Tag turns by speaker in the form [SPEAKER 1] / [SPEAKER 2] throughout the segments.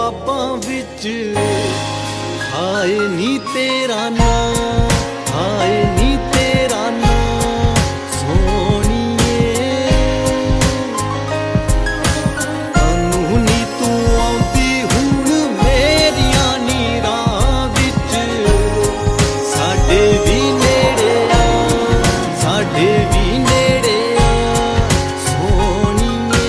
[SPEAKER 1] ख्वाबां विच हाय नी तेरा नाम, हाय नी तेरा नाम सोहणीए। कानूनी तू आउंदी हुण मेरियां नीरां विच, साडे भी नेड़े आ, साडे भी नेड़े आ सोहणीए।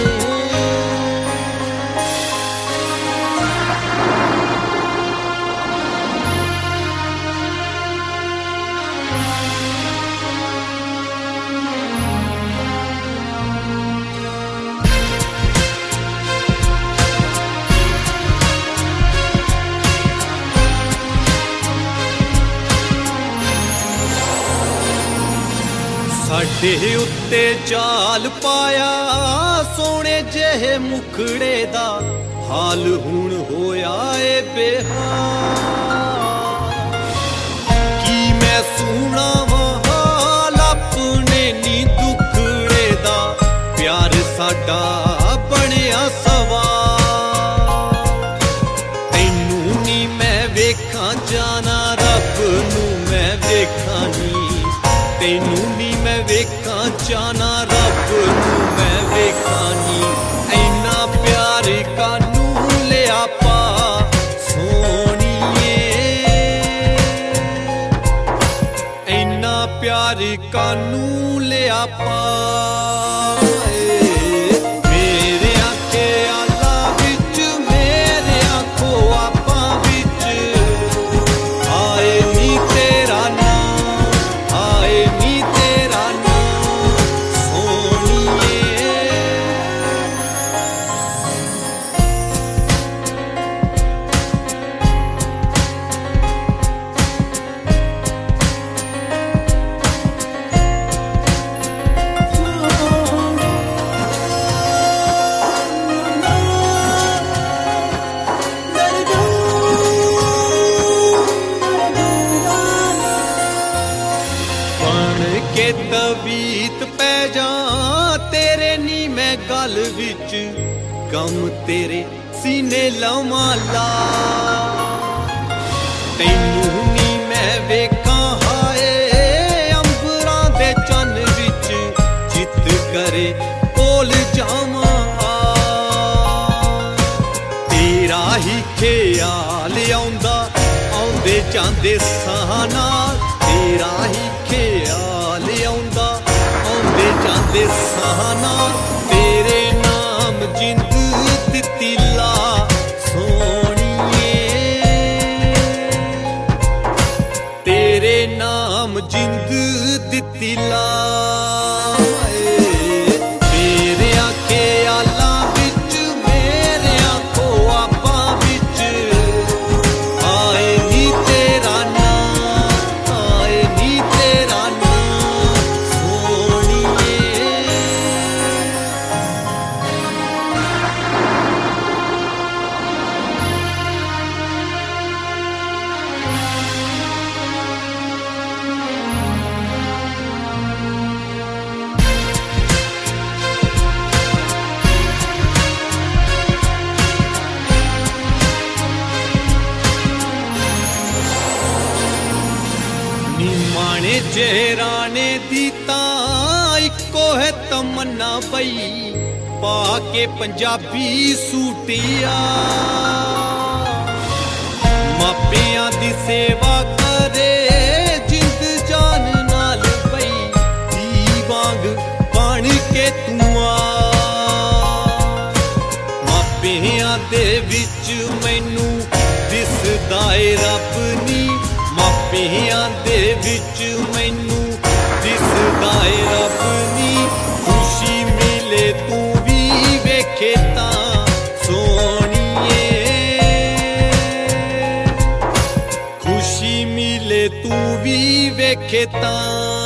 [SPEAKER 1] साडे उत्ते जाल पाया सोने जेहे मुखड़े दा, हाल हुण होया ए बेहाल। की मैं सुनावां हाल अपने नी दुखड़े दा, प्यार साडा बनिया सवाल। तैनू नी मैं वेखां जाना रब नू मैं वेखां नी, तैनू नी मैं वेखां जाना रब नू मैं वेखां नी। ऐना प्यार कानू लिया पा सोहणीए, ऐना प्यार कानू लिया पा। मेरे आखे आला विच मेरे आखो आपा विच आए नी तेरा नाम, आए नी तेरा नाम सोहणीए। बन के तबीत पै जा तेरे नी मैं गल विच, गम तेरे सीने लवां ला। तैनू नी मैं वेखां हाय अंबरां दे चन्न विच, जित करे कोल जावां आ। तेरा ही ख्याल आउंदा आउंदे जांदे साह नाल, तेरा ही ख्याल आउंदा आउंदे जांदे साह नाल। तेरे नाम जिंद दित्ती ला सोहणीए, तेरे नाम जिंद दित्ती ला। मेरे आखे आला विच मेरे आखो आपा विच आए नी तेरा नाम, आए नी तेरा नाम सोहणीए। नी माने जेहराने दी तां इक्को है तमन्ना बई, पाके पंजाबी सूटिया मापियां दी सेवा करे जिंद जान नाल बई। धी वांग बन के तू आ मापियां दे विच मैनू दिसदा ए रब नी, मापियां दे विच मैनू दिसदा ए रब नी। खुशी मिले तू भी वेखे तां सोहणीए, खुशी मिले तू भी वेखे तां।